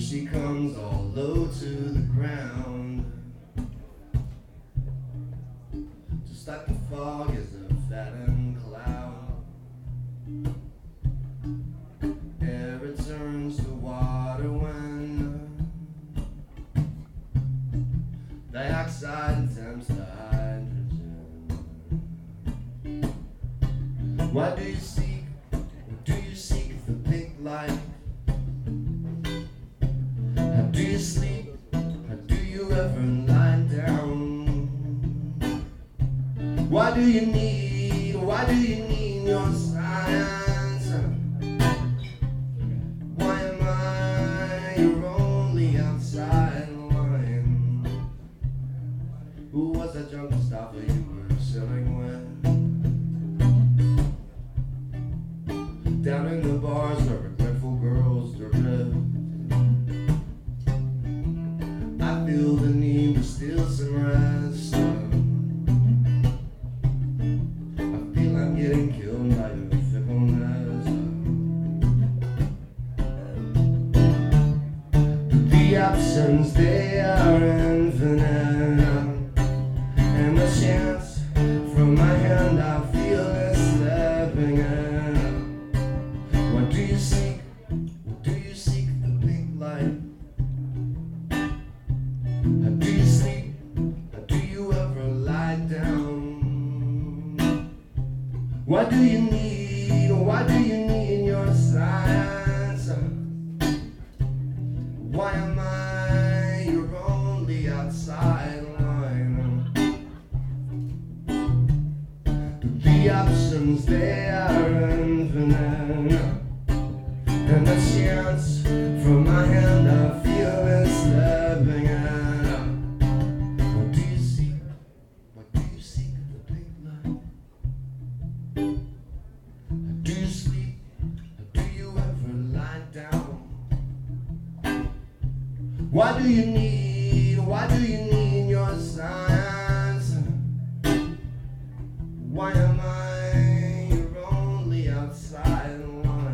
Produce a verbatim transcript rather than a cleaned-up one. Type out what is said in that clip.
she comes all low to the ground, just like the fog is a fattened cloud. Air returns to water when dioxide attempts to hydrogen. Why do you seek, do you seek the big light? How do you sleep? How do you ever lie down? Why do you need, why do you need your science? Why am I your only outside line? Who was that jungle stopper you were selling when? Down in the bars where regretful girls drift, I feel the need to steal some rest. I feel I'm getting killed by your fickleness. The options, they are infinite, and the chance from my hand I feel is slipping in. What do you seek? What do you seek the big light? How do you sleep? How do you ever lie down? Why do you need, why do you need your science? Why am I your only outside line? The options, they are infinite, and the chance from my hand I feel is slipping in. What do you seek? What do you seek the big light? How do you sleep? How do you ever lie down? Why do you need, why do you need your science? Why am I your only outside line?